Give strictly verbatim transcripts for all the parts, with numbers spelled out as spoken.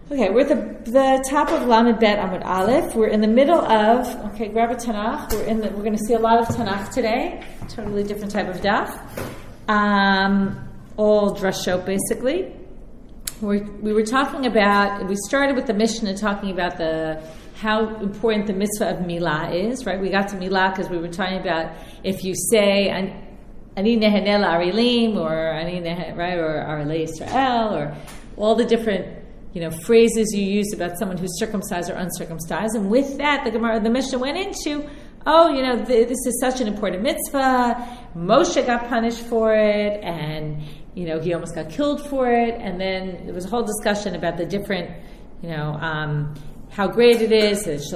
Okay, we're at the, the top of Lamed Bet Amud Aleph. We're in the middle of, okay, grab a Tanakh. We're in the, we're going to see a lot of Tanakh today. Totally different type of daf. Um, all drashot, basically. We're, we were talking about, we started with the Mishnah talking about the how important the mitzvah of Milah is, right? We got to Milah because we were talking about if you say, Ani nehenel arilim, or Ani neh, right, or Arle Yisrael, or all the different you know, phrases you use about someone who's circumcised or uncircumcised. And with that, the Gemara, the Mishnah went into, oh, you know, th- this is such an important mitzvah. Moshe got punished for it, and, you know, he almost got killed for it. And then there was a whole discussion about the different, you know, um, how great it is, because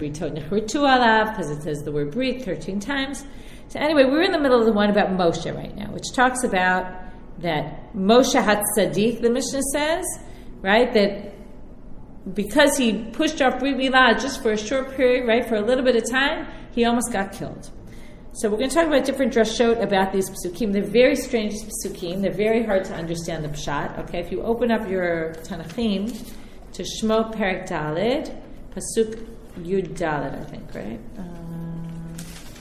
it says the word brit thirteen times. So anyway, we're in the middle of the one about Moshe right now, which talks about that Moshe HaTzadik, the Mishnah says, right, that because he pushed off Brit Milah just for a short period, right, for a little bit of time, he almost got killed. So we're going to talk about different drashot about these psukim. They're very strange psukim. They're very hard to understand the pshat. Okay, if you open up your Tanachim to Shmot Perek Daled, Pasuk Yud Daled, I think, right? Um,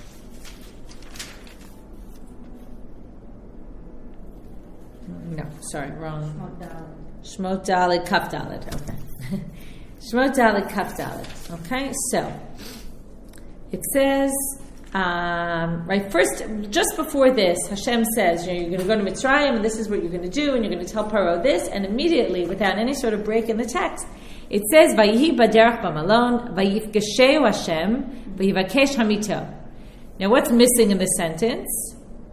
no, sorry, wrong. Shmot Daled, Kaf Daled. Okay. Shmot Daled, Kaf Daled. Okay, so it says, um, right, first, just before this, Hashem says, you know, you're going to go to Mitzrayim, and this is what you're going to do, and you're going to tell Paro this, and immediately, without any sort of break in the text, it says, Vayihi baderach b'malon, vayifgesheu Hashem, vayivakesh hamito. Now, what's missing in the sentence?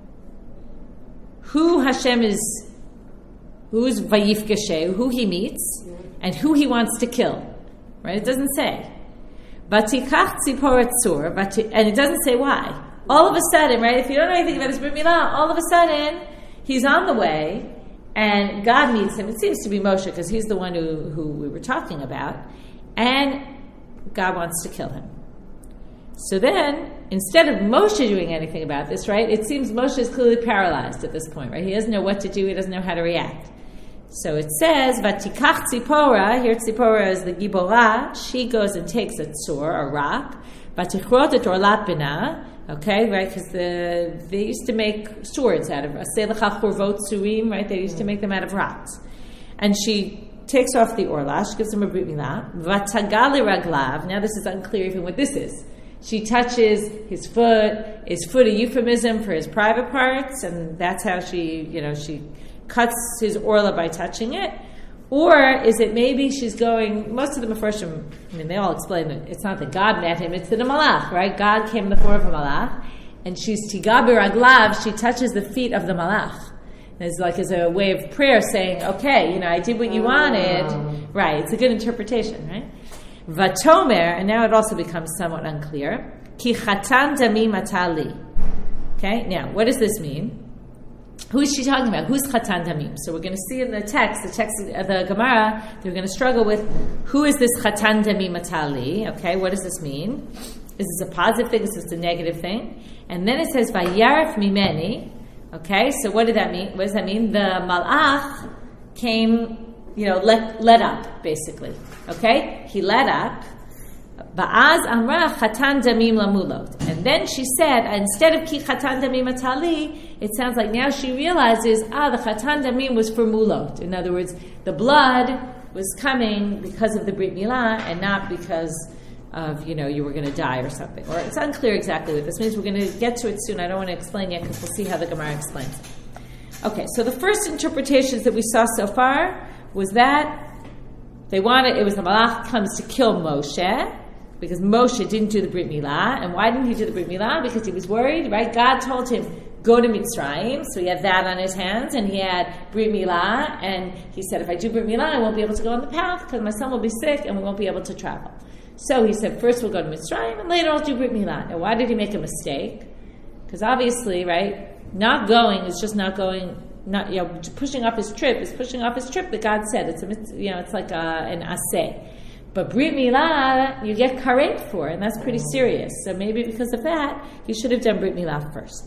Who Hashem is, who's vayifgesheu, who he meets, and who he wants to kill. Right? It doesn't say. Vatikach tzipor tzur, and it doesn't say why. All of a sudden, right, if you don't know anything about his Brit Milah, all of a sudden, he's on the way, and God meets him. It seems to be Moshe, because he's the one who, who we were talking about, and God wants to kill him. So then, instead of Moshe doing anything about this, right, it seems Moshe is clearly paralyzed at this point, right? He doesn't know what to do, he doesn't know how to react. So it says, Vatikach Tzipora, here Tzipora is the Giborah, she goes and takes a tzur, a rock, Vatichrot et orlat bina, okay, right, because the, they used to make swords out of, Aselecha chorvot surim, right, they used to make them out of rocks. And she takes off the orlah, she gives him a Brit Milah, Vatagali raglav, now this is unclear even what this is. She touches his foot, is foot a euphemism for his private parts, and that's how she, you know, she cuts his orla by touching it? Or is it maybe she's going, most of the Mefarshim, I mean, they all explain that it's not that God met him, it's that a malach, right? God came in the form of a malach, and she's tigabir aglav, she touches the feet of the malach. And it's like as a way of prayer saying, okay, you know, I did what you wanted. Right, it's a good interpretation, right? Vatomer, and now it also becomes somewhat unclear, ki chatan dami matali. Okay, now, what does this mean? Who is she talking about? Who's Chatan Damim? So we're going to see in the text, the text of the Gemara, they're going to struggle with who is this Chatan Damim Matali? Okay, what does this mean? Is this a positive thing? Is this a negative thing? And then it says Vayaref Mimeni. Okay, so what did that mean? What does that mean? The Malach came, you know, let let up, basically. Okay, he let up. Ba'az amra chatan damim lamulot. And then she said, instead of ki chatan damim atali, it sounds like now she realizes, ah, the chatan damim was for mulot. In other words, the blood was coming because of the Brit Milah and not because of, you know, you were going to die or something. Or it's unclear exactly what this means. We're going to get to it soon. I don't want to explain yet because we'll see how the Gemara explains it. Okay, so the first interpretations that we saw so far was that they wanted, it was the Malach comes to kill Moshe, because Moshe didn't do the Brit Milah. And why didn't he do the Brit Milah? Because he was worried, right? God told him, go to Mitzrayim. So he had that on his hands, and he had Brit Milah. And he said, if I do Brit Milah, I won't be able to go on the path, because my son will be sick, and we won't be able to travel. So he said, first we'll go to Mitzrayim, and later I'll do Brit Milah. Now, why did he make a mistake? Because obviously, right, not going is just not going, not, you know, pushing off his trip is pushing off his trip that God said. It's, a, you know, it's like a, an aseh. But Brit Milah, you get karet for, and that's pretty serious. So maybe because of that, you should have done Brit Milah first.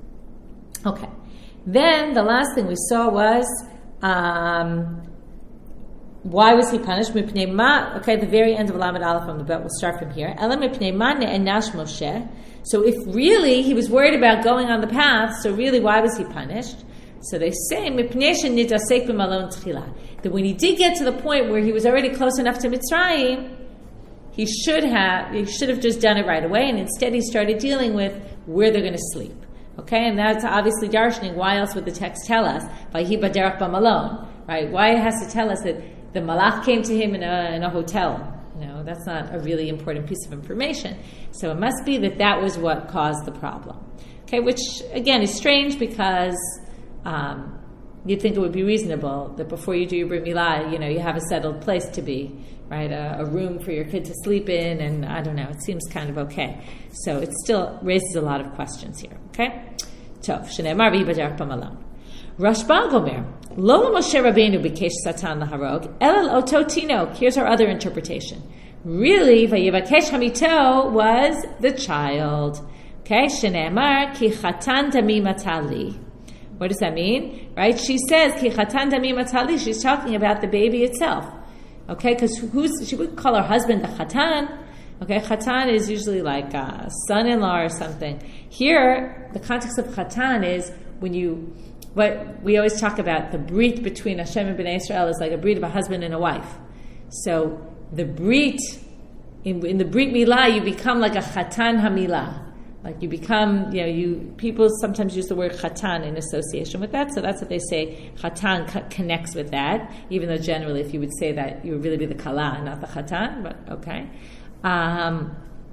Okay. Then the last thing we saw was um, why was he punished? Mipnei ma, okay, the very end of Lamed Aleph on the bet, we'll start from here. Ela mipnei ma ne'enash Moshe. So if really he was worried about going on the path, so really why was he punished? So they say, mipnei shenidasek b'malon tchila, that when he did get to the point where he was already close enough to Mitzrayim, he should have he should have just done it right away, and instead he started dealing with where they're going to sleep. Okay, and that's obviously darshaning. Why else would the text tell us? Vayhi b'derech b'malon, right? Why it has to tell us that the malach came to him in a, in a hotel? You know, that's not a really important piece of information. So it must be that that was what caused the problem. Okay, which again is strange because um, you'd think it would be reasonable that before you do your brit milah, you know, you have a settled place to be, right? A, a room for your kid to sleep in, and I don't know, it seems kind of okay. So it still raises a lot of questions here. Okay, Tov shneimar v'hi b'derech b'malon. Rashba Gomer, Lo Moshe Rabbeinu bikesh Satan laharog, Elel oto tinok. Here's our other interpretation. Really, Vayivakesh Hamito was the child. Okay, Shene'emar ki chatan dami matali. What does that mean? Right? She says ki chatan dami matali. She's talking about the baby itself. Okay, because who's she would call her husband the chatan. Okay, chatan is usually like a son-in-law or something. Here, the context of chatan is when you. What we always talk about, the brit between Hashem and Bnei Israel is like a brit of a husband and a wife. So the brit, in, in the brit milah, you become like a chatan hamilah. Like you become, you know, you people sometimes use the word chatan in association with that. So that's what they say. Chatan co- connects with that, even though generally, if you would say that, you would really be the kala, not the chatan. But okay. Um,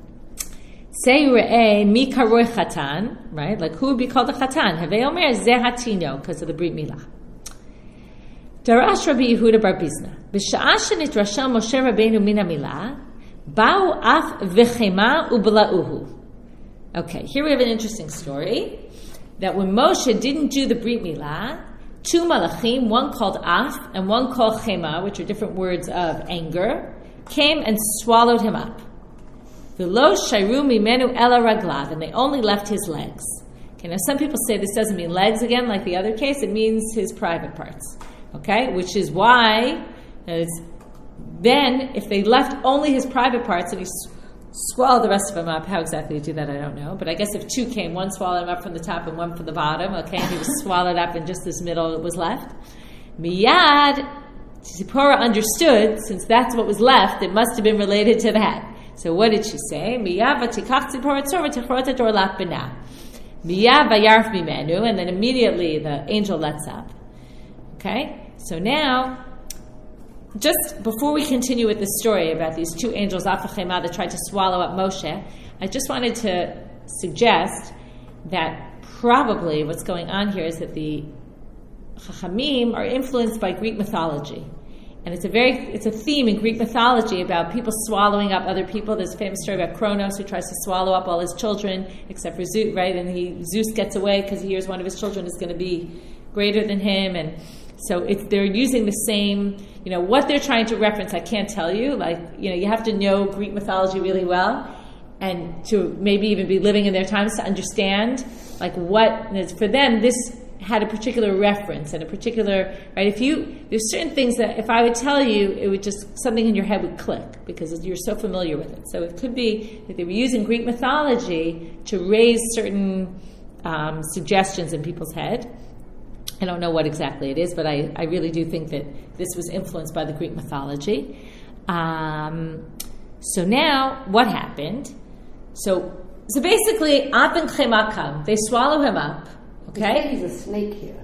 Say re'eh mi karoi chatan, right? Like who would be called a chatan? Havei omer zeh hatino, because of the brit milah. Darash Rabbi Yehuda bar Bizna. B'sha'ah shenitrashel Moshe Rabbeinu min hamilah, ba'u af v'chema u'bla'uhu. Okay, here we have an interesting story, that when Moshe didn't do the brit milah, two malachim, one called af and one called chema, which are different words of anger, came and swallowed him up. V'lo shayru mimenu ela raglav, and they only left his legs. Okay, now some people say this doesn't mean legs again, like the other case. It means his private parts. Okay, which is why then if they left only his private parts and he swallowed the rest of them up, how exactly to do that I don't know. But I guess if two came, one swallowed him up from the top and one from the bottom. Okay, and he was swallowed up and just this middle was left. Miyad, Zipporah understood, since that's what was left, it must have been related to that. So what did she say? Miyav v'tikach tzipor tzor v'tichrot et orlat b'na. Miyav v'yarf mimenu, and then immediately the angel lets up. Okay, so now, just before we continue with the story about these two angels, Af v'chema, that tried to swallow up Moshe, I just wanted to suggest that probably what's going on here is that the Chachamim are influenced by Greek mythology. And it's a very, it's a theme in Greek mythology about people swallowing up other people. There's a famous story about Kronos who tries to swallow up all his children, except for Zeus, right? And he, Zeus gets away because he hears one of his children is going to be greater than him. And so it's, they're using the same, you know, what they're trying to reference, I can't tell you. Like, you know, you have to know Greek mythology really well and to maybe even be living in their times to understand, like, what, for them, this had a particular reference and a particular, right? If you, there's certain things that if I would tell you, it would just, something in your head would click because you're so familiar with it. So it could be that they were using Greek mythology to raise certain um, suggestions in people's head. I don't know what exactly it is, but I, I really do think that this was influenced by the Greek mythology. Um, so now, what happened? So, so basically, Af and Chema come. They swallow him up. Okay? He's a snake here.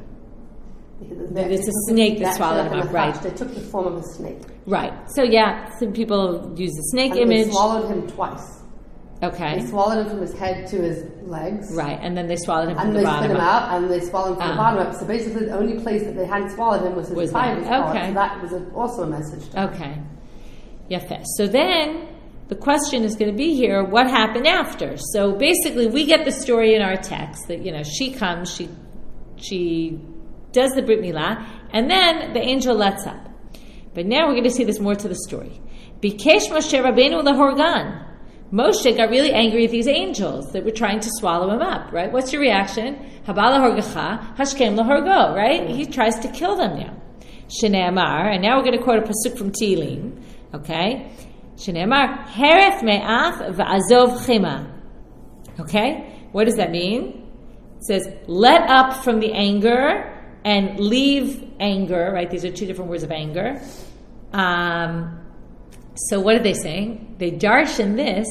It's a snake that swallowed him up, right? They took the form of a snake. Right. So yeah, some people use the snake and image. They swallowed him twice. Okay. They swallowed him from his head to his legs. Right, and then they swallowed him from and the bottom up. And they spit him up. out, and they swallowed him from um, the bottom up. So basically the only place that they hadn't swallowed him was his was private part. Okay. So that was a, also a message to Okay. Yafeh. So then the question is going to be here, what happened after? So basically we get the story in our text that, you know, she comes, she she does the Brit Milah, and then the angel lets up. But now we're going to see this more to the story. Bikesh Moshe Rabbeinu lahorgan. Moshe got really angry at these angels that were trying to swallow him up, right? What's your reaction? Habala horgacha, hashkem lahorgo, right? He tries to kill them now. Shneamar, and now we're going to quote a pasuk from Tehillim. Okay, Shneamar hereth me'af va'azov chema. Okay, what does that mean? It says, let up from the anger and leave anger, right? These are two different words of anger. Um, so what are they saying? They darshan this,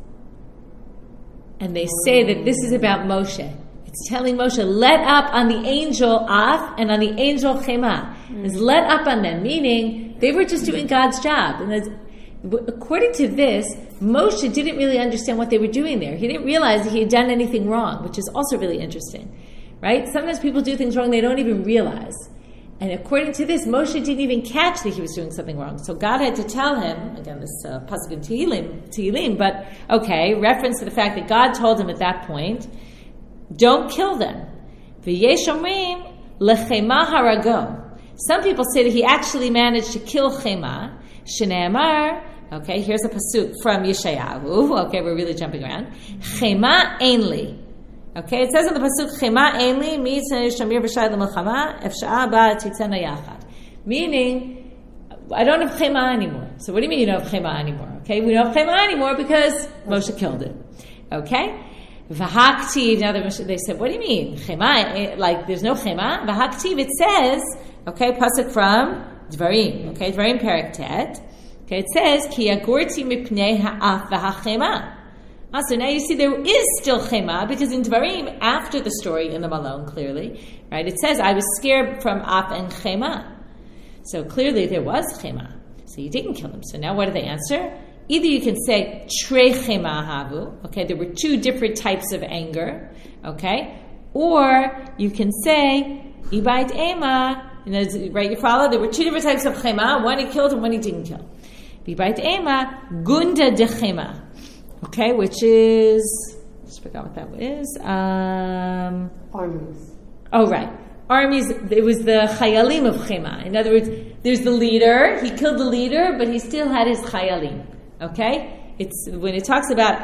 and they say that this is about Moshe. It's telling Moshe, let up on the angel Af and on the angel Chema. It's let up on them, meaning they were just doing God's job. And that's, according to this, Moshe didn't really understand what they were doing there. He didn't realize that he had done anything wrong, which is also really interesting, right? Sometimes people do things wrong they don't even realize. And according to this, Moshe didn't even catch that he was doing something wrong. So God had to tell him, again, this uh, pasuk in Tehillim, Tehillim, but okay, reference to the fact that God told him at that point, don't kill them. V'yesh omrim lechema harago. Some people say that he actually managed to kill Chema. Shneamar, okay, here's a pasuk from Yeshayahu. Okay, we're really jumping around. Chema ainli. Okay, it says in the pasuk, Chema ainli mi shamir b'shai l'melchama efsha'a ba titzena yachad. Meaning, I don't have Chema anymore. So what do you mean you don't have Chema anymore? Okay, we don't have Chema anymore because Moshe killed it. Okay? V'haktiv, now they said, what do you mean? Chema, like there's no Chema? V'haktiv, it says, okay, pasuk from Dvarim, okay, Dvarim Perek Tet. Okay, it says, Ki agorti mipnei ha'af v'ha'chema. Ah, so now you see there is still Chema, because in Dvarim, after the story in the Malon, clearly, right, it says, I was scared from Af and Chema. So clearly there was Chema. So you didn't kill him. So now what do they answer? Either you can say, Trei Chema havu, okay, there were two different types of anger, okay, or you can say, Ibait Ema, you know, right, you follow? There were two different types of Chema, one he killed and one he didn't kill. Ibait Ema, Gunda de Chema. Okay, which is, I just forgot what that is. Um, Armies. Oh, right. Armies, it was the Chayalim of Chema. In other words, there's the leader, he killed the leader, but he still had his Chayalim. Okay? It's, when it talks about,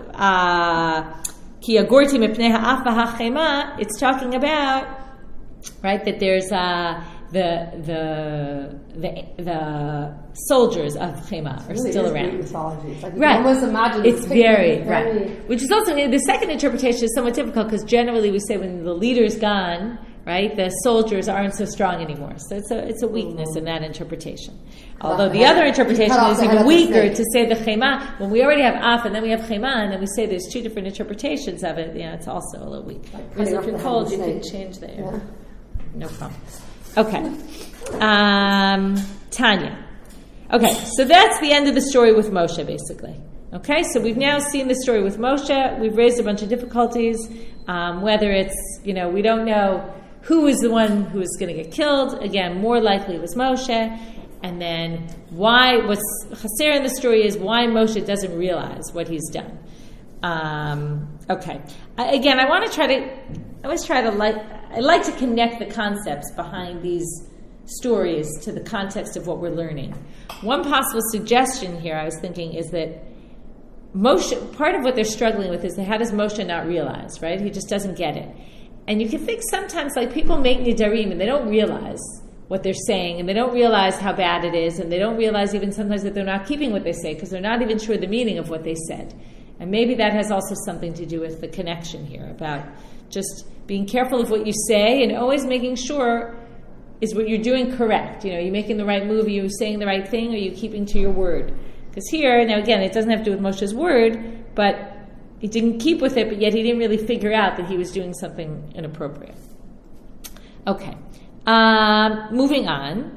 Ki agorti mipnei ha'af v'ha'chema, it's talking about, right, that there's, uh, the the the the soldiers of Chema are really still is around. Greek mythology. It's like you right. can almost imagine it's very, very right. Which is also the second interpretation is somewhat difficult because generally we say when the leader's gone, right, the soldiers aren't so strong anymore. So it's a it's a weakness mm-hmm. in that interpretation. Although the other interpretation is even weaker to say the Chema when we already have Af and then we have Chema and then we say there's two different interpretations of it. Yeah, it's also a little weak. Like because if you're cold, you can change the air. Yeah. No problem. Okay. Um, Tanya. Okay, so that's the end of the story with Moshe, basically. Okay, so we've now seen the story with Moshe. We've raised a bunch of difficulties. Um, whether it's, you know, we don't know who was the one who was going to get killed. Again, more likely it was Moshe. And then why, what's chaser in the story is why Moshe doesn't realize what he's done. Um, okay. I, again, I want to try to, I always try to like, I like to connect the concepts behind these stories to the context of what we're learning. One possible suggestion here I was thinking is that Moshe, part of what they're struggling with is that how does Moshe not realize, right? He just doesn't get it. And you can think sometimes like people make nidarim and they don't realize what they're saying and they don't realize how bad it is and they don't realize even sometimes that they're not keeping what they say because they're not even sure the meaning of what they said. And maybe that has also something to do with the connection here about just being careful of what you say and always making sure is what you're doing correct. You know, you're making the right move, are you saying the right thing, or are you keeping to your word? Because here, now again, it doesn't have to do with Moshe's word, but he didn't keep with it, but yet he didn't really figure out that he was doing something inappropriate. Okay. Um, moving on.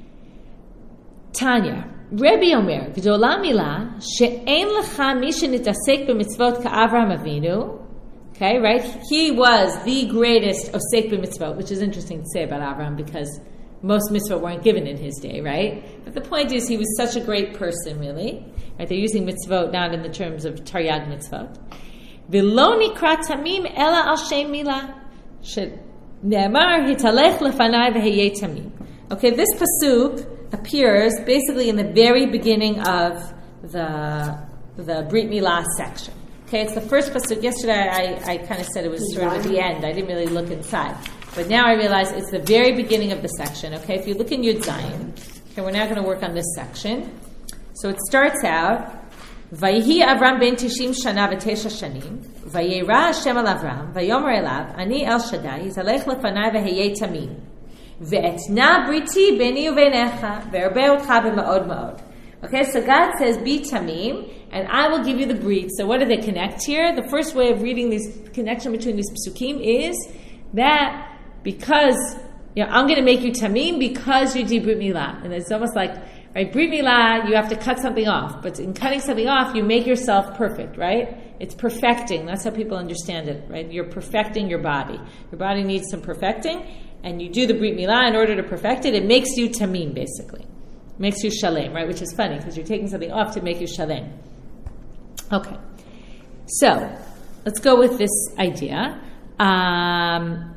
Tanya. Rebbe Omer, Gdola Milah, she'en lecha mi shenitasek b'mitzvot ka'Avraham Avinu. Okay, right? He was the greatest osek b'mitzvot, which is interesting to say about Avraham because most mitzvot weren't given in his day, right? But the point is he was such a great person, really. Right? They're using mitzvot not in the terms of Taryag mitzvot. V'lo nikra tamim ela al shem milah. She'ne'emar hitalech lefanai v'heyeh tamim. Okay, this pasuk appears basically in the very beginning of the the Brit Milah section. Okay, it's the first pasuk. Yesterday I, I kind of said it was sort of at the end. I didn't really look inside. But now I realize it's the very beginning of the section, okay? If you look in Yud Zayin, okay, we're now going to work on this section. So it starts out, Vayihi Avram ben Tishim Shana v'Tesha Shanim, Vayera Hashem al Avram, Vayomer elav, Ani El Shaddai, Yizalech lefanai v'heyei tamim, Ve'etna briti beni uvenecha, Ve'erbe otcha b'ma'od ma'od. Okay, so God says, be tamim, and I will give you the brit. So what do they connect here? The first way of reading this connection between these psukim is that because, you know, I'm going to make you tamim because you did brit milah. And it's almost like, right, brit milah, you have to cut something off. But in cutting something off, you make yourself perfect, right? It's perfecting. That's how people understand it, right? You're perfecting your body. Your body needs some perfecting, and you do the brit milah in order to perfect it. It makes you tamim, basically. Makes you shalem, right? Which is funny because you're taking something off to make you shalem. Okay. So, let's go with this idea. Um,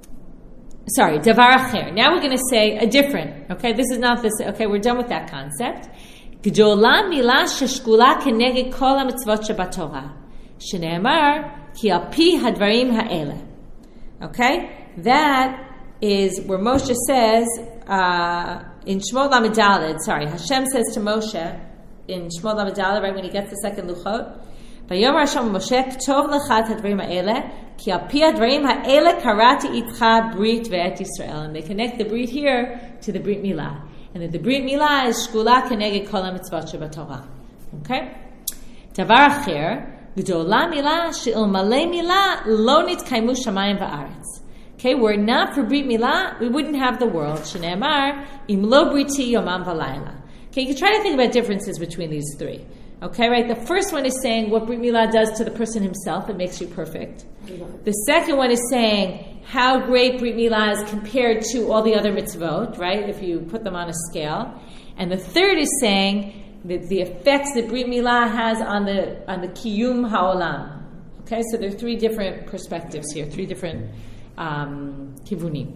sorry, davar acher. Now we're going to say a different, okay? This is not this, okay, we're done with that concept. Gdola milah sheshkula keneged kol ha-mitzvot shebatorah. Shene'emar ki al pi hadvarim ha'ele. Okay? That is where Moshe says, uh, in Shemot Lamed Daled, sorry, Hashem says to Moshe in Shemot Lamed Daled, right when he gets the second Luchot, Vayomer Hashem Moshe, Ktov lecha hadvarim ha'ele, ki al pi hadvarim ha'ele karati itcha brit ve'et Yisrael. And they connect the brit here to the brit milah. And that the brit milah is shkula keneged kol ha-mitzvot shebatorah. Okay? Davar acher, gdola milah she'il malei milah lo nitkaimu shamayim va'aretz. Okay, were it not for Brit Milah, we wouldn't have the world. Shneimar, im lo briti yomam v'layla. Okay, you can try to think about differences between these three. Okay, right? The first one is saying what Brit Milah does to the person himself. It makes you perfect. The second one is saying how great Brit Milah is compared to all the other mitzvot, right? If you put them on a scale. And the third is saying that the effects that Brit Milah has on the on the kiyum ha'olam. Okay, so there are three different perspectives here, three different Um, kivunim.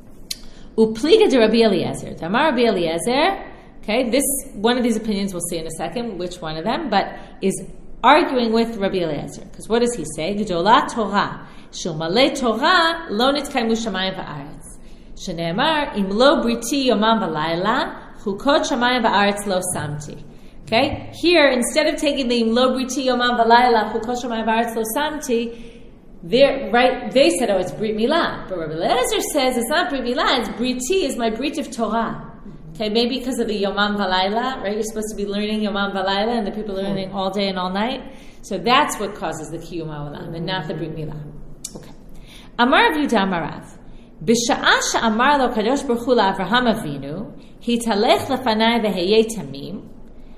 Upliga de Rabbi Eliezer. Damar Rabbi Eliezer. Okay, this one of these opinions we'll see in a second which one of them, but is arguing with Rabbi Eliezer because what does he say? Gedola Torah shel malei Torah lo nitkaimu shamayim va'aretz. Shene'emar im lo briti yomam v'layla chukot shamayim va'aretz lo samti. Okay, here instead of taking the im lo briti yomam v'layla chukot shamayim va'aretz lo samti. They're, right, they said, oh, it's Brit Milah. But Rabbi Eliezer says it's not Brit Milah, it's Briti, is my Brit of Torah. Okay, maybe because of the Yomam V'Layla, right? You're supposed to be learning Yomam V'Layla, and the people are learning all day and all night. So that's what causes the Kiyum HaOlam, and not the Brit Milah. Okay. Amar Yehuda Amarav. B'sha'a she'amar lo Kadosh Baruch Hu la'Avraham Avinu, hitalech lefanai v'heyei tamim,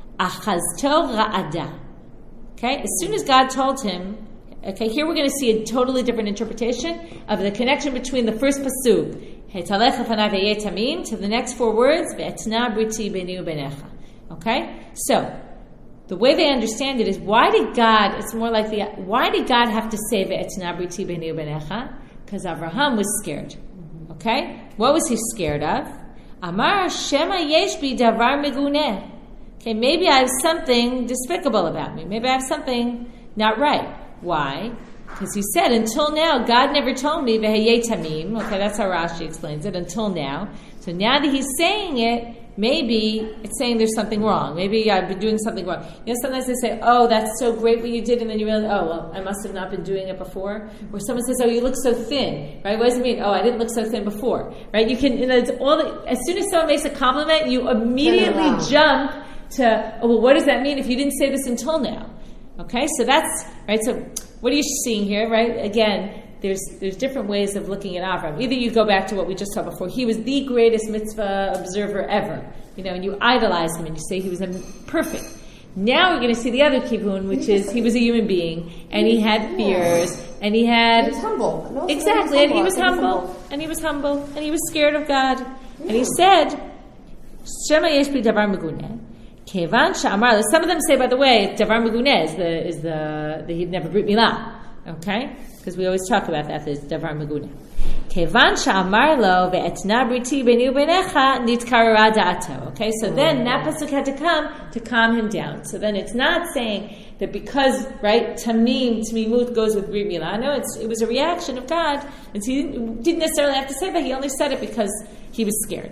achazto ra'ada. Okay, as soon as God told him, okay, here we're going to see a totally different interpretation of the connection between the first pasuk, Hetalech lefanai v'heyei tamim, to the next four words, Ve'etna briti beni u'benecha. Okay, so the way they understand it is, why did God? It's more like the why did God have to say Ve'etna briti beni u'benecha? Because Avraham was scared. Okay, what was he scared of? Amar Shema yesh bi davar meguneh. Okay, maybe I have something despicable about me. Maybe I have something not right. Why? Because he said, until now, God never told me, v'heyei tamim. Okay, that's how Rashi explains it, until now. So now that he's saying it, maybe it's saying there's something wrong. Maybe I've been doing something wrong. You know, sometimes they say, oh, that's so great what you did, and then you realize, oh, well, I must have not been doing it before. Or someone says, oh, you look so thin, right? What does it mean? Oh, I didn't look so thin before, right? You can, you know, it's all the, as soon as someone makes a compliment, you immediately jump to, oh, well, what does that mean if you didn't say this until now? Okay, so that's, right, so what are you seeing here, right? Again, there's there's different ways of looking at Avram. Either you go back to what we just saw before, he was the greatest mitzvah observer ever, you know, and you idolize him and you say he was a perfect. Now we're going to see the other kivun, which is he was a human being, and he had fears, and he had... He was humble. Exactly, and he was humble, and he was humble, and he was scared of God. And he said, Shema yesh bi davar meguneh. Some of them say, by the way, davar meguneh is the is the, the he'd never brit milah, okay? Because we always talk about that. There's davar meguneh. Kevan sha'amar lo ve'etna briti b'ni u'beinecha nitkarara da'ato. Okay, so then that pasuk had to come to calm him down. So then it's not saying that because, right, tamim, tamimut goes with brit milah. No, it's, it was a reaction of God. And he didn't, didn't necessarily have to say that. He only said it because he was scared.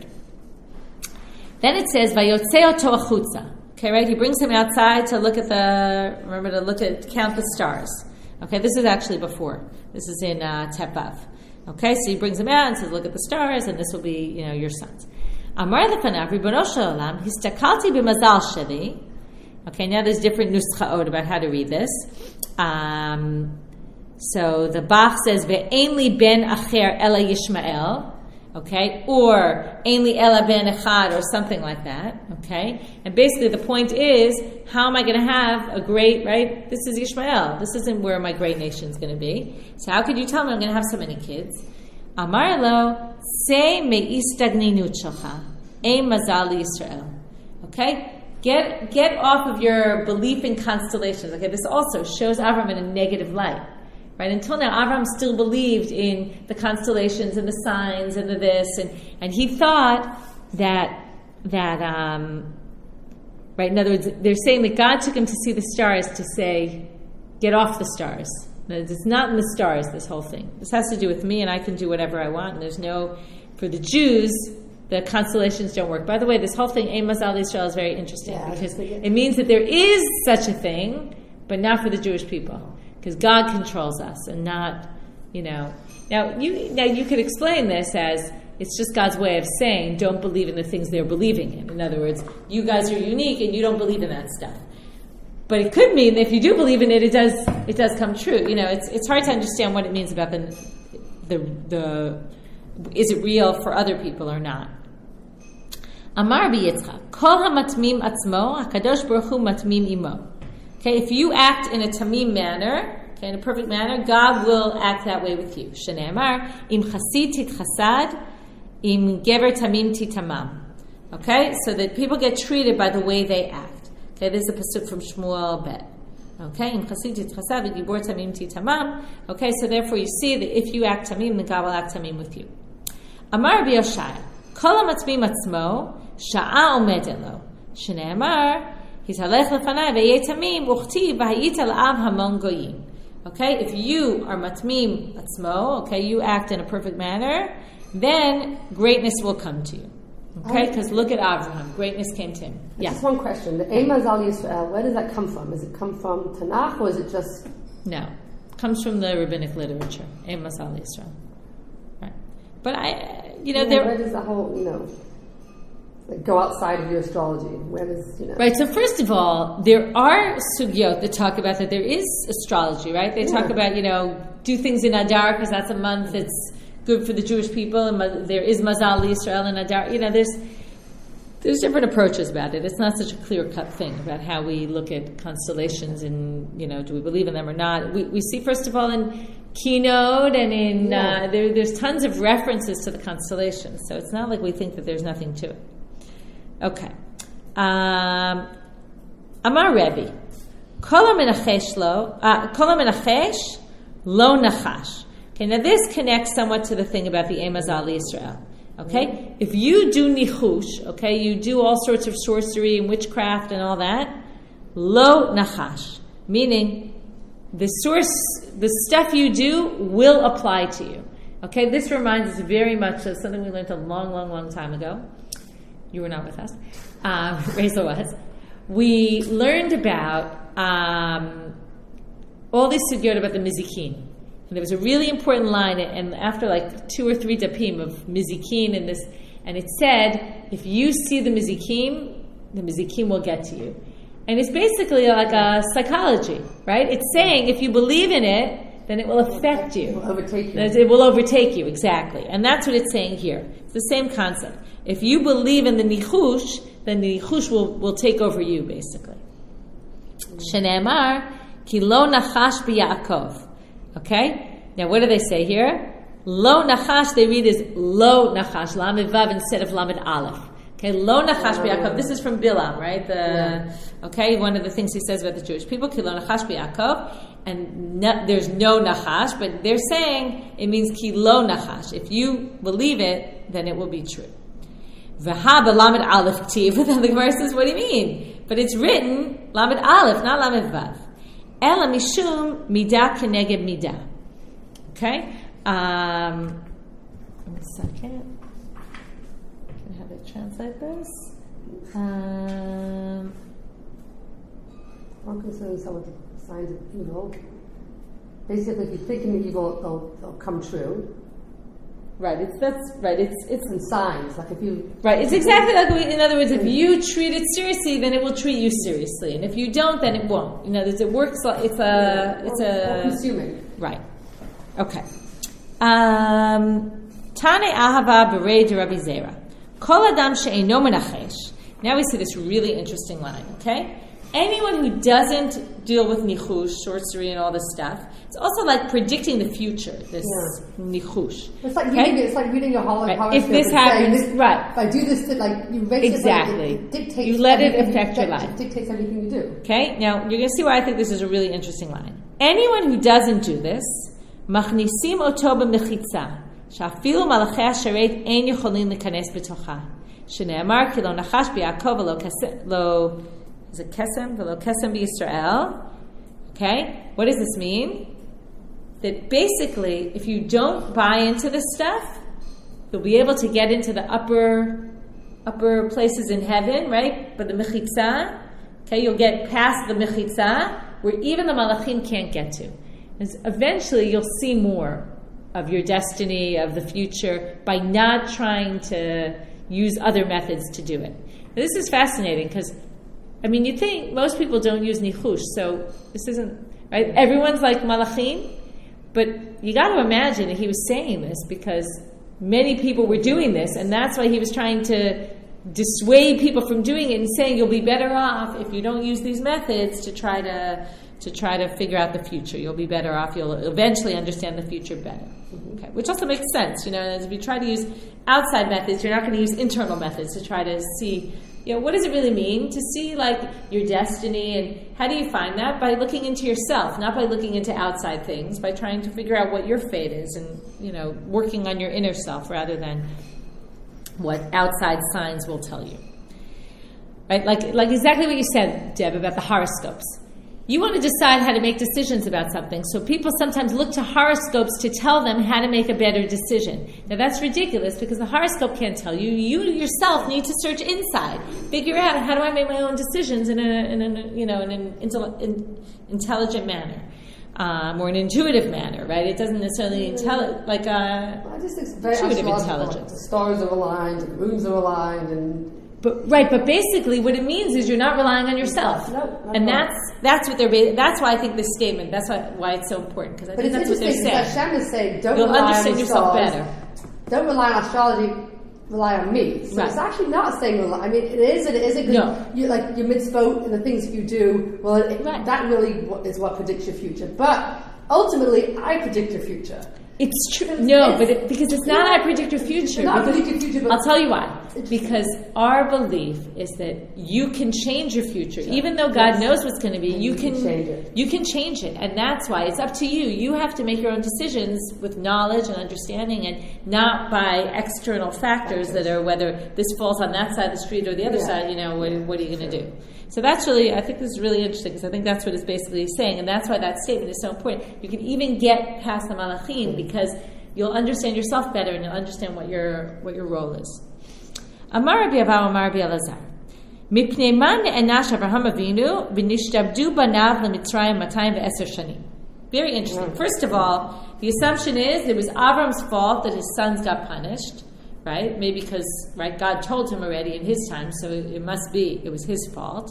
Then it says, vayotzei oto achutza. Okay, right? He brings him outside to look at the, remember to look at, count the stars. Okay, this is actually before. This is in uh, Tepav. Okay, so he brings him out and says, look at the stars, and this will be, you know, your sons. Amar lefanav, ribono shel olam, histakalti b'mazal sheli. Okay, now there's different nuschaot about how to read this. Um, so the Bach says, ve'ein li ben acher ela Yishmael. Okay, or Ein li ela ben echad, or something like that. Okay, and basically the point is, how am I going to have a great, right? This is Yishmael. This isn't where my great nation is going to be. So how could you tell me I'm going to have so many kids? Amar lo se me'istagninut shelcha ein mazal Yisrael. Okay, get get off of your belief in constellations. Okay, this also shows Avram in a negative light. Right, until now, Avram still believed in the constellations and the signs and the this, and, and he thought that that um, right. In other words, they're saying that God took him to see the stars to say, "Get off the stars." No, it's not in the stars. This whole thing. This has to do with me, and I can do whatever I want. And there's no, for the Jews, the constellations don't work. By the way, this whole thing, Ein Mazal Yisrael, is very interesting yeah, because it means that there is such a thing, but not for the Jewish people. Because God controls us and not, you know. Now you now you could explain this as it's just God's way of saying don't believe in the things they're believing in. In other words, you guys are unique and you don't believe in that stuff. But it could mean that if you do believe in it, it does it does come true. You know, it's it's hard to understand what it means about the the the is it real for other people or not. Amar b'Yitzchak, kol hamatmim atzmo, hakadosh baruch hu matmim imo. Okay, if you act in a tamim manner, okay, in a perfect manner, God will act that way with you. Shneimar, im chasid tit chasad, im gever tamim titamam. Okay, so that people get treated by the way they act. Okay, this is a pasuk from Shmuel Bet. Okay, im chasid tit chasad, v'gibor tamim titamam. Okay, so therefore you see that if you act tamim, then God will act tamim with you. Amar b'Yoshai, kol hamatzmim atzmo, sha'a omedet lo. Shneimar, okay, if you are matmim atzmo, okay, you act in a perfect manner, then greatness will come to you. Okay, because look at Abraham, greatness came to him. Yeah. Just one question: the Ein Mazal Yisrael, where does that come from? Does it come from Tanakh, or is it just? No, it comes from the rabbinic literature. Ein Mazal Yisrael, right? But I, you know, yeah, there. Where does the whole, you know? Like go outside of your astrology. Where does, you know? Right, so first of all, there are sugyot that talk about that there is astrology, right? They yeah. talk about, you know, do things in Adar because that's a month that's good for the Jewish people, and there is Mazal Yisrael in Adar. You know, there's there's different approaches about it. It's not such a clear-cut thing about how we look at constellations and, you know, do we believe in them or not. We we see, first of all, in Keynote and in, yeah. uh, there, there's tons of references to the constellations, so it's not like we think that there's nothing to it. Okay. Um, Amar Rebbe, Kol ha-menachesh lo, Kol ha-menachesh lo nachash. Okay, now this connects somewhat to the thing about the Ein Mazal Yisrael. Okay, if you do nichush, okay, you do all sorts of sorcery and witchcraft and all that, lo nachash, meaning the source, the stuff you do will apply to you. Okay, this reminds us very much of something we learned a long, long, long time ago. You were not with us. Um, Reza was. We learned about um, all these sugyot about the mizikin. And there was a really important line, and after like two or three dapim of mizikin and this, and it said, if you see the mizikim, the mizikim will get to you. And it's basically like a psychology, right? It's saying if you believe in it, then it will affect you. It will overtake you. It will overtake you, exactly. And that's what it's saying here. It's the same concept. If you believe in the nichush, then the nichush will, will take over you, basically. Shene'emar, ki lo nachash b'Yaakov. Okay? Now, what do they say here? Lo nachash, they read as lo nachash, lamed vav instead of lamed aleph. Okay, lo nachash b'Yaakov. This is from Bilam, right? The Yeah. okay, one of the things he says about the Jewish people, ki lo nachash b'Yaakov, and no, there's no nachash, but they're saying it means ki lo nachash. If you believe it, then it will be true. V'ha b'lamed aleph k'tiv. But then the Gemara says, what do you mean? But it's written lamed aleph, not lamed vav. Ela mishum midah keneged midah. Okay. Um, one second. How to translate this? Um, I'm concerned some of the signs of evil. Basically, if you think in the evil, they'll, they'll come true. right. It's that's right. It's it's And signs, like if you... right. It's exactly like we, in other words, if you treat it seriously, then it will treat you seriously, and if you don't, then it won't. You know, it works. Like, it's a it's Or a consuming. right. Okay. Um, Tane Ahava Berei de Rabbi Zera. Kol Adam she'eino menachesh. Now we see this really interesting line. Okay, anyone who doesn't deal with nichush, sorcery, and all this stuff, it's also like predicting the future. This Yeah. nichush. It's like Okay? reading. It's like reading your holo- Right. horoscope. If this and saying, happens, this, right. If I do this, then, like you basically Exactly. It, it dictates. You let it everything affect your that- life. It dictates everything you do. Okay, now you're going to see why I think this is a really interesting line. Anyone who doesn't do this, machnisim oto b'mechitza, shafilu malachei hasharet ein yocholim lekanes b'tocha. Shene'amar ki lo nachash b'Yaakov v'lo kesem, lo, is it kesem? V'lo kesem b'Yisrael. Okay, what does this mean? That basically, if you don't buy into this stuff, you'll be able to get into the upper upper places in heaven, right? But the mechitza, okay, you'll get past the mechitza, where even the malachim can't get to. And eventually, you'll see more of your destiny, of the future, by not trying to use other methods to do it. Now, this is fascinating because, I mean, you think most people don't use nichush, so this isn't, right? Everyone's like malachim, but you got to imagine that he was saying this because many people were doing this, and that's why he was trying to dissuade people from doing it and saying you'll be better off if you don't use these methods to try to to try to figure out the future. You'll be better off. You'll eventually understand the future better. Okay, which also makes sense. You know, as if you try to use outside methods, you're not going to use internal methods to try to see, you know, what does it really mean to see like your destiny, and how do you find that? By looking into yourself, not by looking into outside things, by trying to figure out what your fate is and, you know, working on your inner self rather than what outside signs will tell you. Right? Like, like exactly what you said, Deb, about the horoscopes. You want to decide how to make decisions about something, so people sometimes look to horoscopes to tell them how to make a better decision. Now that's ridiculous because the horoscope can't tell you. You yourself need to search inside, figure out how do I make my own decisions in a, in a you know in an intel, in, intelligent manner, um, or an intuitive manner, right? It doesn't necessarily intelli- like a I just think it's very intuitive astrological. intelligence. The stars are aligned, and the moons are aligned, and But right, but basically, what it means is you're not relying on yourself, No, not and at all. that's that's what they're. Ba- that's why I think this statement. That's why why it's so important because I but think it's that's what they're interesting because saying. Hashem is saying, don't You'll rely understand on the yourself stars. better. Don't rely on astrology. Rely on me. So Right. it's actually not saying rely. I mean, it is. It is a good. No. You like your mitzvot and the things that you do. Well, it, Right. that really what- is what predicts your future. But ultimately, I predict your future. It's true. It's- No, it's- but it, because it's not I predict your future. Not because- predict your future, but- I'll tell you why. Because our belief is that you can change your future, even though God Yes. knows what's going to be. And You you can can change it. You can change it, and that's why it's up to you. You have to make your own decisions with knowledge and understanding, and not by external factors that are whether this falls on that side of the street or the other Yeah. side. You know, what, what are you going to do? So that's really, I think this is really interesting because I think that's what it's basically saying, and that's why that statement is so important. You can even get past the malachim because you'll understand yourself better and you'll understand what your what your role is. Amar Rabbi Abahu Amar Rabbi Elazar, Mipnei man ne'enash Avraham Avinu v'nishtabdu banav leMitzrayim matayim ve'eser shanim. Very interesting. First of all, the assumption is it was Avram's fault that his sons got punished, right? Maybe because right God told him already in his time, so it, it must be it was his fault.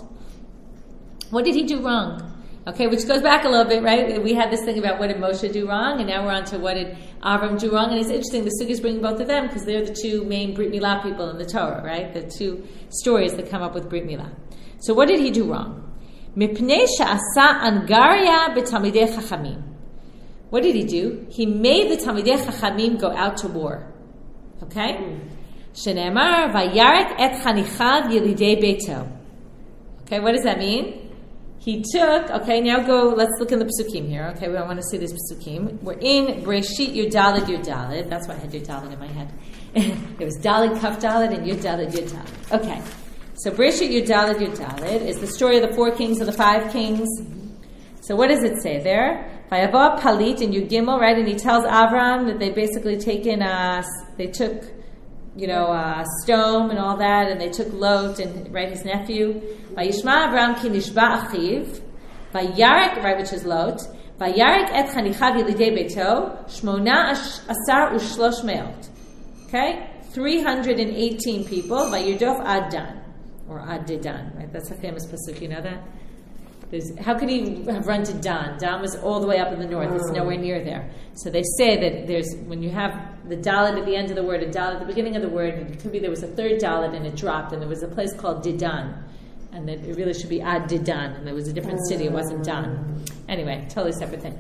What did he do wrong? Okay, which goes back a little bit, right? We had this thing about what did Moshe do wrong, and now we're on to what did Avram do wrong. And it's interesting, the Sugis bring both of them because they're the two main Brit Milah people in the Torah, right? The two stories that come up with Brit Milah. So what did he do wrong? Mipnei she'asa angaria b'talmidei chachamim. What did he do? He made the Talmidei Chachamim go out to war. Okay? Shenemar vayarek et chanichav yelidei beito. Okay, what does that mean? He took, okay, now go, let's look in the Pesukim here. Okay, we don't want to see these Pesukim. We're in Breshit Yud Daled Yud Daled. That's why I had Yud Daled in my head. It was Daled Kaf Daled and Yud Daled Yud Daled. Okay, so Breshit Yud Daled Yud Daled is the story of the four kings and the five kings. So what does it say there? Vayavo Palit in Yud Gimel, right? And he tells Avram that they basically taken, uh, they took, you know, uh, Stone and all that, and they took Lot and, right, his nephew. Vayishma Avram ki nishba achiv, vayarek, right, which is Lot, vayarek et chanichav yelidei beito, shmona asar ushlosh meot. Okay? three hundred eighteen people, vayirdof ad Dan, or ad Dedan, right? That's a famous pasuk, you know that? There's, how could he have run to Dan? Dan was all the way up in the north. It's nowhere near there. So they say that there's, when you have the Dalet at the end of the word, a Dalet at the beginning of the word, it could be there was a third Dalet and it dropped, and there was a place called Dedan. And that it really should be Ad Dedan, and there was a different city, it wasn't Dan. Anyway, totally separate thing.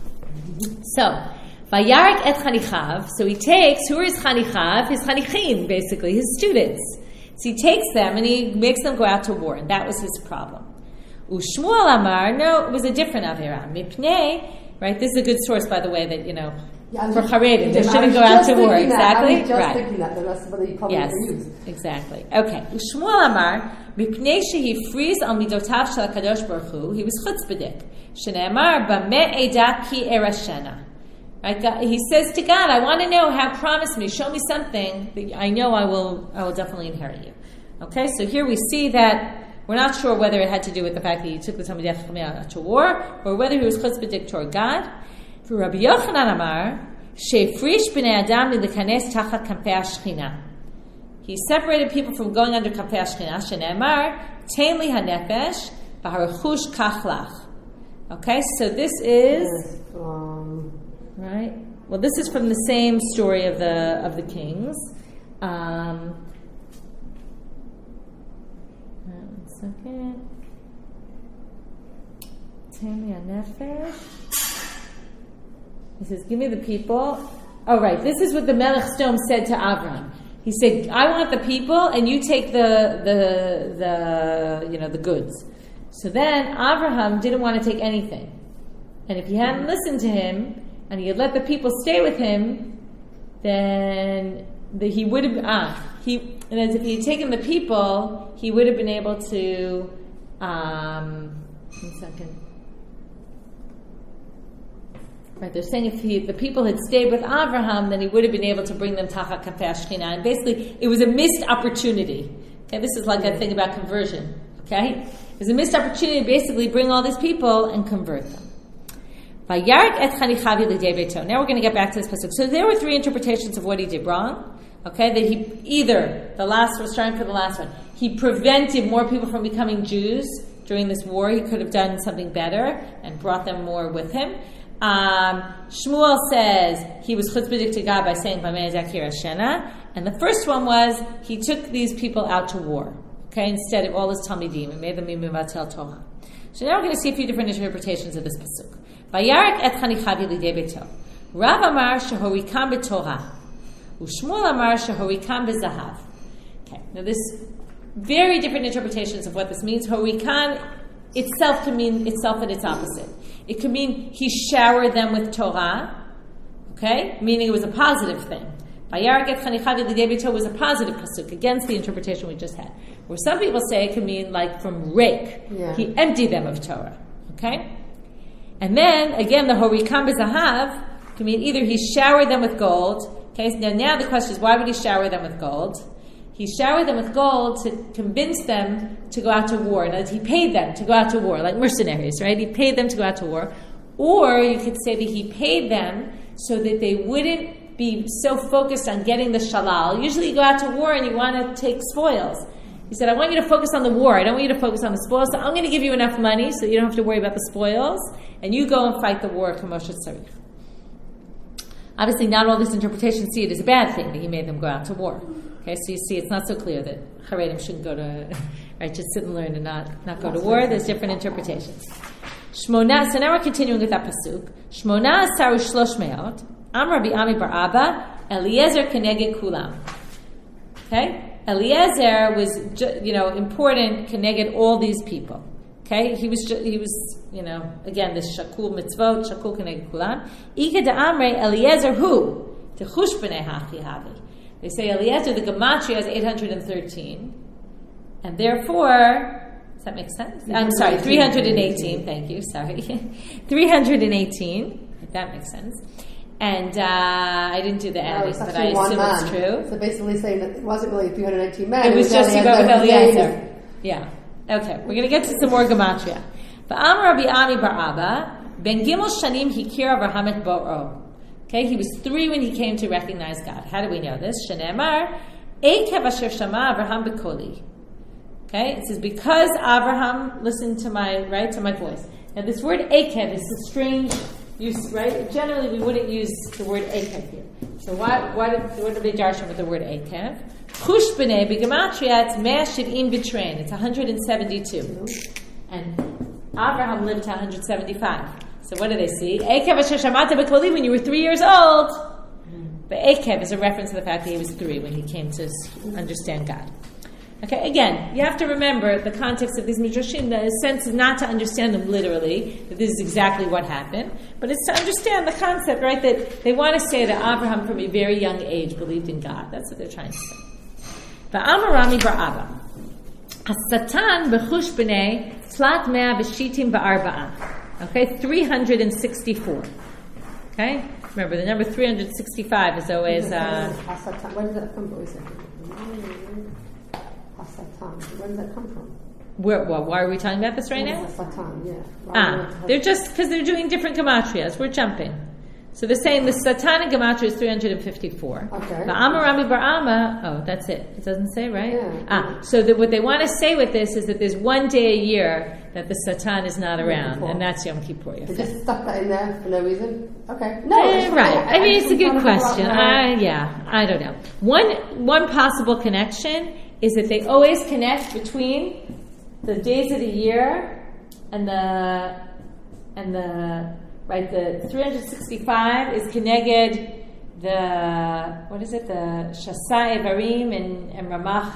So, Vayarek et Chanichav, so he takes, who are his Chanichav? His Chanichin, basically, his students. So he takes them and he makes them go out to war, and that was his problem. Ushmuel Amar, no, it was a different Avera. Mipnei, right? This is a good source, by the way, that, you know, yeah, for Haredim, they shouldn't go out to war. Exactly? That. Just right. That. The rest of the probably yes, exactly. Okay. Ushmuel Amar, Mipnei shehi friz al midotav shel HaKadosh Baruch Hu, he was chutzpahdik. Shene'amar, bameh eda ki erashena. Right? He says to God, I want to know how, promise me, show me something that I know I will, I will definitely inherit you. Okay, so here we see that we're not sure whether it had to do with the fact that he took the Talmidei Chachamim out to war, or whether he was chutzpahdik toward God. For Rabbi Yochanan Amar, she'frish b'nei adam milikanes tachat kampei hashchina. He separated people from going under kampei hashchina. Shene'amar, tein li hanefesh, v'harechush kachlach. Okay, so this is um, right. Well, this is from the same story of the of the kings. Um, one second. Tein li hanefesh. He says, give me the people. Oh, right. This is what the Melech Sdom said to Avram. He said, I want the people, and you take the, the, the, you know, the goods. So then Abraham didn't want to take anything. And if he hadn't listened to him, and he had let the people stay with him, then the, he would have, ah, he, and as if he had taken the people, he would have been able to, um, one second. Right, they're saying if he, the people had stayed with Avraham, then he would have been able to bring them tachat kampei hashchina. And basically, it was a missed opportunity. Okay, this is like a thing about conversion. Okay, it was a missed opportunity to basically bring all these people and convert them. Vayarek et chanichav yelidei beito. Now we're going to get back to this pasuk. So there were three interpretations of what he did wrong. Okay, that he either the last was trying for the last one. He prevented more people from becoming Jews during this war. He could have done something better and brought them more with him. Um, Shmuel says he was chutzpahdik to God by saying Bameh Zakir Hashena, and the first one was he took these people out to war. Okay, instead of all his talmidim and made them mivatel Torah. So now we're going to see a few different interpretations of this pasuk. Vayarek et chanichav yelidei beito. Rav Amar shehorikam b'Torah, u'Shmuel Amar shehorikam b'Zahav. Okay, now this very different interpretations of what this means. Horikan itself can mean itself and its opposite. It could mean he showered them with Torah, okay, meaning it was a positive thing. Vayarek et chanichav yelidei beito was a positive pasuk against the interpretation we just had. Where some people say it can mean like from rake. Yeah. He emptied them of Torah, okay? And then, again, the horikam b'zahav can mean either he showered them with gold, okay? Now, now the question is, why would he shower them with gold? He showered them with gold to convince them to go out to war. And he paid them to go out to war, like mercenaries, right? He paid them to go out to war. Or you could say that he paid them so that they wouldn't be so focused on getting the shalal. Usually you go out to war and you want to take spoils. He said, I want you to focus on the war. I don't want you to focus on the spoils. So I'm going to give you enough money so you don't have to worry about the spoils. And you go and fight the war, Kamosha Tzarich. Obviously, not all these interpretations see it as a bad thing that he made them go out to war. Okay, so you see, it's not so clear that Haredim shouldn't go to, right, just sit and learn and not, not go to war. There's different interpretations. Shmona, so now we're continuing with that pasuk. Shmona asaru shlosh meot, Am Rabbi Ami bar Abba, Eliezer keneged kulam. Okay? Eliezer was, ju- you know, important, connected all these people. Okay? He was, ju- he was, you know, again, this shakul mitzvot, shakul connected kulam. Ika de amre Eliezer who? Techush b'nei hachi havi. They say Eliezer, the gematria is eight hundred thirteen. And therefore, does that make sense? I'm sorry, three hundred eighteen. Thank you, sorry. three hundred eighteen. If that makes sense. And uh, I didn't do the adding, no, but I assume man. it's true. So basically saying that it wasn't really three hundred eighteen men. It was, it was just you go with Eliezer. Eliezer. Yeah. Okay, we're going to get to some more gematria. V'amar Rabbi Ami bar Abba, ben gimel shanim hikir Avraham et bo'ro. Okay, he was three when he came to recognize God. How do we know this? Shenemar, eikev asher shama Avraham bekoli. Okay, it says because Abraham listened to my right to my voice. Now this word akev is a strange use, right? Generally we wouldn't use the word akev here. So why why did what did they darshan with the word akev? Chush b'nei b'gematria it's mea shiv'im b'trein. It's one hundred seventy-two, and Abraham lived to one hundred seventy-five. So what do they see? Akev asher shamata b'koli when you were three years old. But akev is a reference to the fact that he was three when he came to understand God. Okay, again, you have to remember the context of these midrashim. The sense is not to understand them literally, that this is exactly what happened, but it's to understand the concept, right? That they want to say that Abraham, from a very young age, believed in God. That's what they're trying to say. V'amar Rami bar Abba, Hasatan b'chush b'nei tlat mea b'shitim ba'arba'a. Okay, three hundred sixty-four. Okay, remember the number three hundred sixty-five is always. Uh, Where does that come from? Where does that come from? Where, well, why are we talking about this right now? Satan, yeah. Ah, they're just because they're doing different gematrias. We're jumping. So they're saying the Satan gematria is three hundred fifty-four. Okay. The Amarami bar Amma, oh, that's it. It doesn't say, right? Yeah. Ah, so that what they want to say with this is that there's one day a year that the Satan is not around, and that's Yom Kippur. They just stuck that in there for no reason. Okay. No, Eh, it's right. I, I mean, it's a good I question. I, yeah, I don't know. One one possible connection is that they always connect between the days of the year and the and the right the three hundred sixty-five is connected the what is it the Shasa Evarim and, and Ramach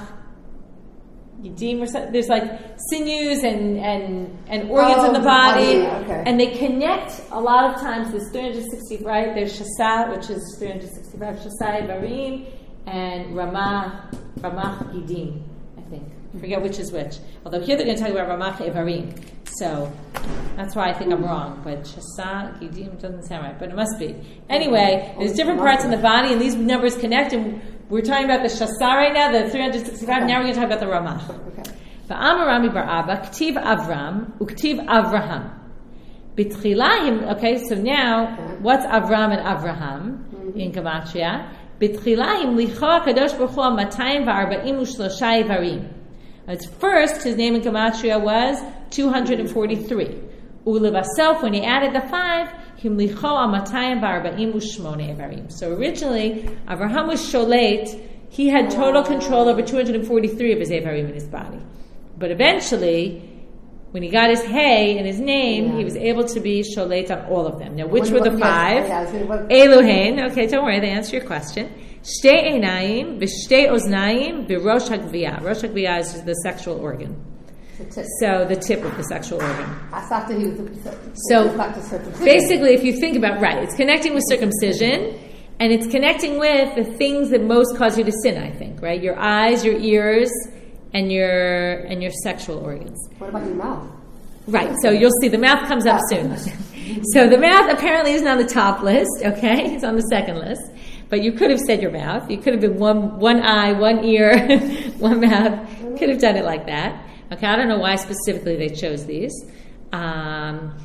Yidim or something. There's like sinews and and, and organs oh, in the body, body. Okay. And they connect a lot of times. There's three hundred sixty, right? There's Shasa, which is three hundred sixty-five Shasa Evarim, and Ramah Ramach Yidim, I think. I forget which is which. Although here they're going to talk about Ramach Evarim. So that's why I think I'm wrong. But Shasa Yidim doesn't sound right, but it must be. Anyway, there's different parts in the body, and these numbers connect. And we're talking about the Shasa right now, the three hundred sixty-five. Okay. Now we're going to talk about the Ramach. Okay. V'amar Rami bar Abba, K'tiv Avram, Uk'tiv Avraham. B'tchilahim, okay, so now, okay. What's Avram and Avraham mm-hmm. in Gematria? B'tchilahim licha kadosh baruch hu matayim v'arba'im u'shlosha ivarim. At first, his name in Gematria was two hundred forty-three. U'levasel, when he added the five, him licho amatayim v'arba'im u'shmone ivarim. So originally, Avraham was sholet. He had total control over two hundred forty-three of his ivarim in his body. But eventually, when he got his hay in his name, yeah. he was able to be sholet on all of them. Now, which were the five? Elohein. Okay, don't worry, they answer your question. Shtei einayim, v'shtei oznaim, v'rosh hagviyah. Rosh hagviyah is the sexual organ. The so the tip of the sexual organ. That's after he was the, so basically, if you think about right, it's connecting with circumcision, and it's connecting with the things that most cause you to sin. I think, right? Your eyes, your ears, and your and your sexual organs. What about your mouth? Right. So you'll see the mouth comes up soon. So the mouth apparently isn't on the top list. Okay, it's on the second list. But you could have said your mouth. You could have been one one eye, one ear, one mouth. Could have done it like that. Okay, I don't know why specifically they chose these. Um,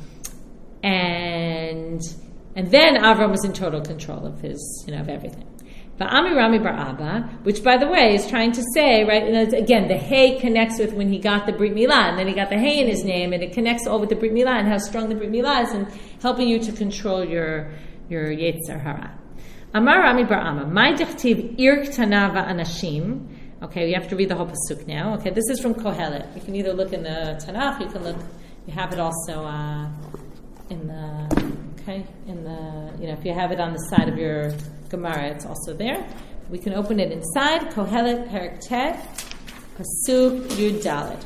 and and then Avram was in total control of his, you know, of everything. Va'ami Rami bar Abba, which by the way is trying to say, right, and again, the hay connects with when he got the Brit Milah, and then he got the hay in his name, and it connects all with the Brit Milah and how strong the Brit Milah is, and helping you to control your your Yetzer Hara. Amar Rami bar Amma, my dichtiv ir ktana va'anashim. Okay, we have to read the whole pasuk now. Okay, this is from Kohelet. You can either look in the Tanakh, you can look, you have it also uh, in the, okay, in the, you know, if you have it on the side of your Gemara, it's also there. We can open it inside. Kohelet Perek Tet, Pasuk Yud Daled.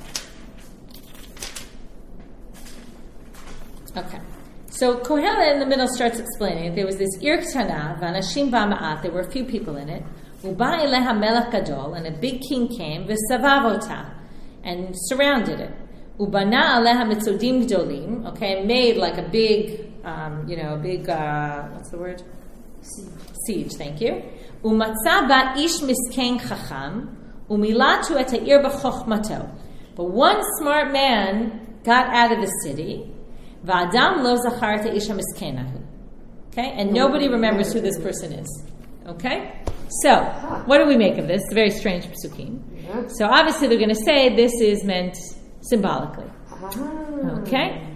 Okay. So Kohelet in the middle starts explaining. There was this Ir Ktana, Vanashim Ba'ma'at. There were a few people in it. Uba Eleha Melech Gadol, and a big king came, V'savavota, and surrounded it. Ubana Aleha Mitzodim Gdolim, okay, made like a big, um, you know, a big, uh, what's the word? Siege. Siege, thank you. Umatza ba ish misken chacham, umilatu et ha'ir b'chochmato. But one smart man got out of the city, v'adam lo zachar et ish ha'miskenahu. Okay, and nobody remembers who this person is. Okay? So, what do we make of this? It's a very strange psukim. So obviously they're going to say this is meant symbolically. Okay?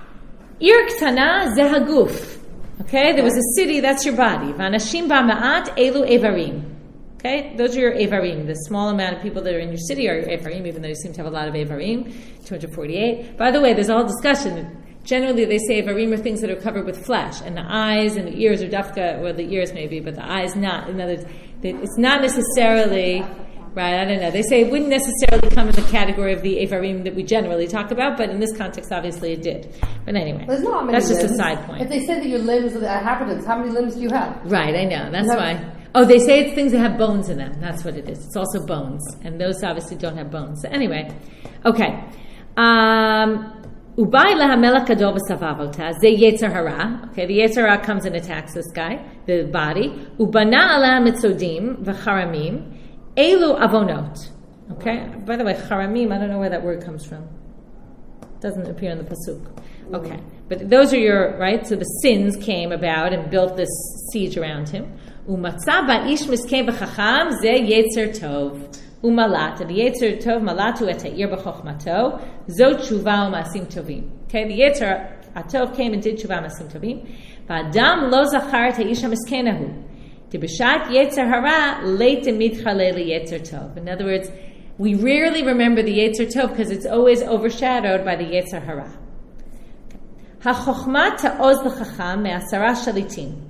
Ir ktana ze haguf. Okay, there was a city, that's your body. Vanashim ba'ma'at elu evarim. Okay, those are your evarim. The small amount of people that are in your city are your evarim, even though you seem to have a lot of evarim, two hundred forty-eight. By the way, there's all discussion. Generally, they say evarim are things that are covered with flesh, and the eyes and the ears are dafka, well, the ears maybe, but the eyes not. In other words, it's not necessarily, right, I don't know. They say it wouldn't necessarily come in the category of the evarim that we generally talk about, but in this context, obviously, it did. But anyway, not that's just limbs. A side point. If they say that your limbs are the inhabitants, how many limbs do you have? Right, I know. That's why. Oh, they say it's things that have bones in them. That's what it is. It's also bones. And those obviously don't have bones. So anyway, okay. Um... Ubai laha melech gadol b'savavota ze yetzer hara. Okay, the yetzer hara comes and attacks this guy, the body. Ubana ala mitzodim v'charamim elu avonot. Okay. By the way, charamim, I don't know where that word comes from. It doesn't appear in the pasuk. Okay, but those are your right. So the sins came about and built this siege around him. Umatza ba'ish miskei v'chacham ze yetzer tov. Umalat, and the Yetzer Tov malatu et ha'ir b'chochmato, zo tshuva u'masim tovim. Okay, the Yetzer Tov came and did tshuva u'masim tovim. V'adam lo zachar et ha'isha miskenahu. Dibishat Yetzer hara leit mitchalei liYetzer Tov. In other words, we rarely remember the Yetzer Tov because it's always overshadowed by the Yetzer hara. HaChochma ta'oz l'chacham me'asara shalitim.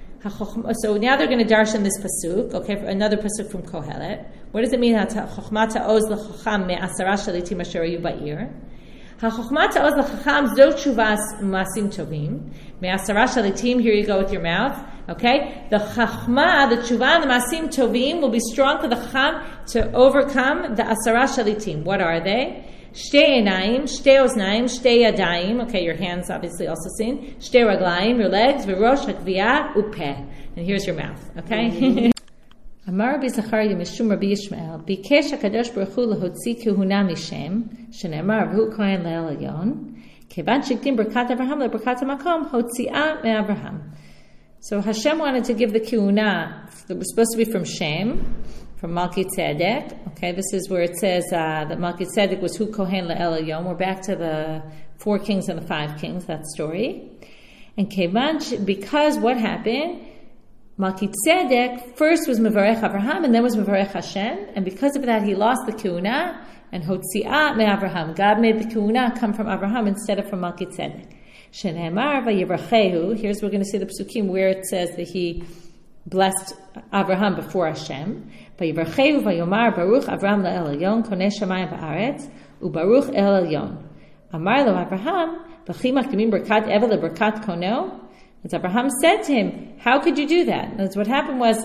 So now they're going to darshan this pasuk, okay, another pasuk from Kohelet. What does it mean? HaChochma ta'oz l'chacham me'asara shalitim asher hayu ba'ir. HaChochma ta'oz l'chacham zo tshuvas masim tovim. Me'asara shalitim, here you go with your mouth, okay? The chachma, the tshuva, the masim tovim will be strong for the chacham to overcome the asara shalitim. What are they? Shtei enayim, shtei oznaim, shtei yadayim. Okay, your hands obviously also seen. Shtei raglayim, your legs. V'rosh hakviyah upeh. And here's your mouth. Okay. Amar Rabbi Zachariah mishum Rabbi Yishmael bikesh Hakadosh Baruch Hu lahotzi kehuna mishem shenemar v'hu kohen le'el elyon kevan shektim berkat Avraham leberkat hamakom hotziah me'Avraham. So Hashem wanted to give the kehuna that was supposed to be from Shem, from Malki Tzedek. Okay, this is where it says uh, that Malki Tzedek was Hu Kohen Le'el Elyon. We're back to the four kings and the five kings, that story. And Kevan, because what happened? Malki Tzedek first was Mevarech Avraham and then was Mevarech Hashem. And because of that, he lost the Kehuna. And Hotziah me'Avraham. God made the Kehuna come from Avraham instead of from Malki Tzedek. Shenemar v'yivrachehu. Here's we're going to see the psukim where it says that he blessed Avraham before Hashem. V'yivrachehu v'yomar baruch Avraham le'el elyon koneh shamayim va'aretz u'baruch el elyon. Amar lo Avraham v'chi makdimim berkat evel leberkat kono. And Avraham said to him, how could you do that? And what happened was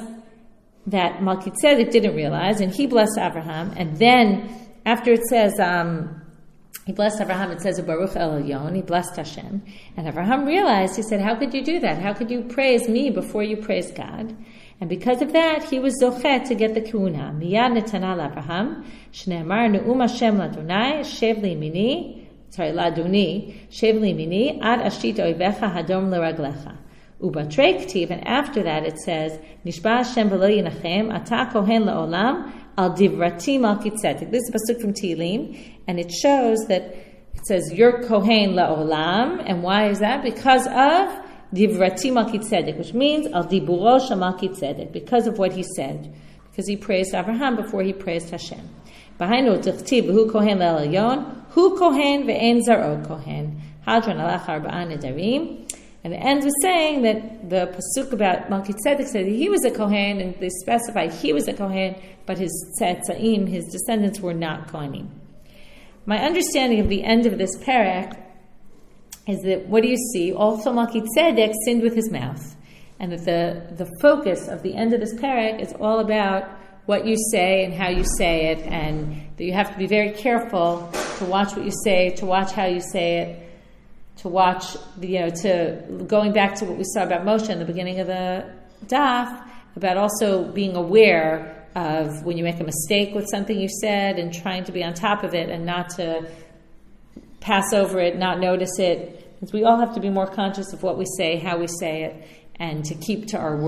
that Malki Tzedek didn't realize, and he blessed Avraham, and then after it says, um, he blessed Avraham, it says, Baruch El Elyon, he blessed Hashem. And Avraham realized, he said, how could you do that? How could you praise me before you praise God? And because of that, he was zochet to get the kehuna. Miyad netana l'Avraham, shne'amar ne'um Hashem l'Adonai, shev li'mini, sorry, l'Adoni, shev li'mini, ad ashit oivecha hadom l'raglecha. Ubatrei k'tiv, and after that it says, nishba Hashem v'lo yinachem, ata kohen la'olam, al divrati Malki Tzedek. This is a pasuk from Tehillim, and it shows that it says, you're kohen la'olam, and why is that? Because of divrati Malki Tzedek, which means al diburo shel Malki Tzedek, because of what he said, because he praised Avraham before he praised Hashem. Behind tichtiv v'hu kohen le'el elyon, hu kohen ve'en zaro kohen. Hadron alach arba'a nedarim. And it ends with saying that the pasuk about Melchizedek said he was a Kohen, and they specify he was a Kohen, but his tzetzaim, his descendants, were not Kohanim. My understanding of the end of this parak is that, what do you see? Also Melchizedek sinned with his mouth. And that the, the focus of the end of this parak is all about what you say and how you say it, and that you have to be very careful to watch what you say, to watch how you say it, to watch, you know, to going back to what we saw about Moshe in the beginning of the daf, about also being aware of when you make a mistake with something you said and trying to be on top of it and not to pass over it, not notice it. Because we all have to be more conscious of what we say, how we say it, and to keep to our word.